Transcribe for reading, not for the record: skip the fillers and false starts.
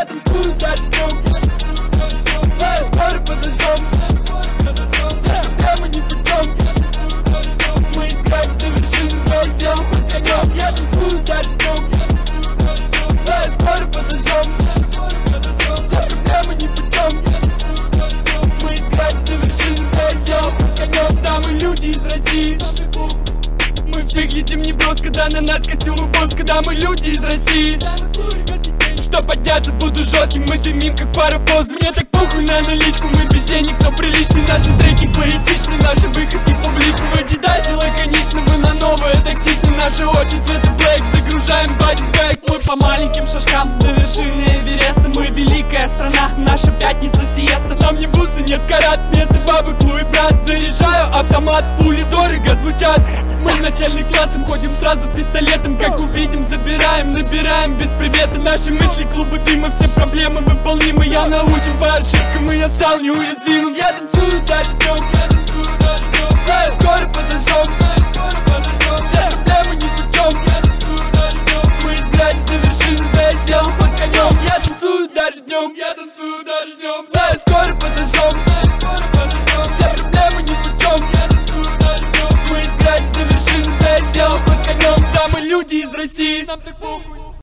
Я танцую дождем, знаю, скоро подожжем. Прямо не потом. Мы искать до вершины, но делом хоть конем. Я танцую дождем, знаю, скоро подожжем. Прямо не потом. Мы искать до вершины, но делом хоть конем. Да, мы люди из России. Мы выглядим неброско, да на нас костюмы босс, да мы люди из России. Что подняться, буду жестким, мы дымим как паровоз. Мне так похуй на наличку, мы без денег, но приличны. Наши треки поэтичны, наши выходки публичны. В Адидасе лаконично, вы на новое токсичны. Наши очи цвета блэк, загружаем батик бэк. Мы по маленьким шажкам до вершины Эвереста. Мы великая страна, наша пятница сиеста. Нам не бусы, нет карат, вместо бабы клуй брат. Заряжаю автомат, пули дорого звучат. Мы в начальный классом ходим сразу с пистолетом. Как увидим, забираем, набираем без привета. Наши мысли клубы дыма, все проблемы выполнимы. Я научен по ошибкам, и я стал неуязвимым. Я танцую дождем, знаю, скоро подожжем. Все проблемы не путем. Мы играть до вершины, да я сделал хоть конем. Я танцую дождем, знаю, скоро подожжем. Все проблемы не путем. Мы играть до вершины, да я сделал хоть конем. Да, мы люди из России. Нам так похуй.